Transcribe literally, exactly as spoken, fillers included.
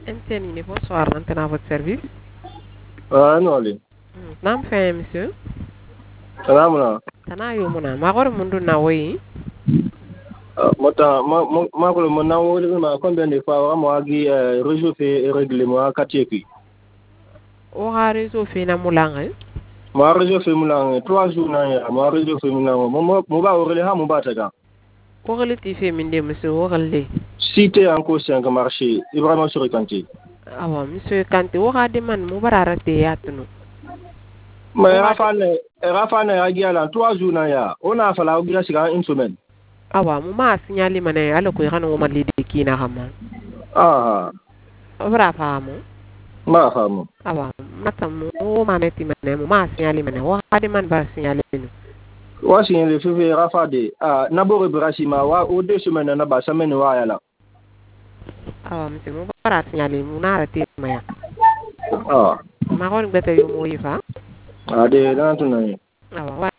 M T N, bonsoir, l'antenne à votre service. Ah, non, allez. Nam fait, monsieur. Salam na. Tana yo muna, magor mundu na wei. Mota, ma ma ma ko mo na wo ma combien de fois mo agi réchauffer et régler mo quartier ki. O ha réseau fe na mulanga. Mo réchauffer mo lang trois jours na ya, mo réchauffer mo lang mo mo ba o rele ha mo ba ta ga. O rele ti fe minde monsieur o rele. Cité en cause un marché, Ibrahima sur Kanté. Ah bon, monsieur Kanté o ha de man mo barara te yatunu. Mais Rafane, Rafane agi ala trois jours na ya. On a fallu ogira siga une semaine. Awa mo ma signali mané ala ko yana mo malidi kina hama. Ah. Obra fa mo. Ma fa mo. Awa mata mo o maneti mané mo ma signali mané o ha de man ba signali no. Wa signali fe Rafa de ah nabore brasima wa o deux semaines na ba semaine wa ya la. Awa monsieur mo bara signali mo na arate maya. Ah. Ma ko ngata yo mo yifa. Ade na tunai. Awa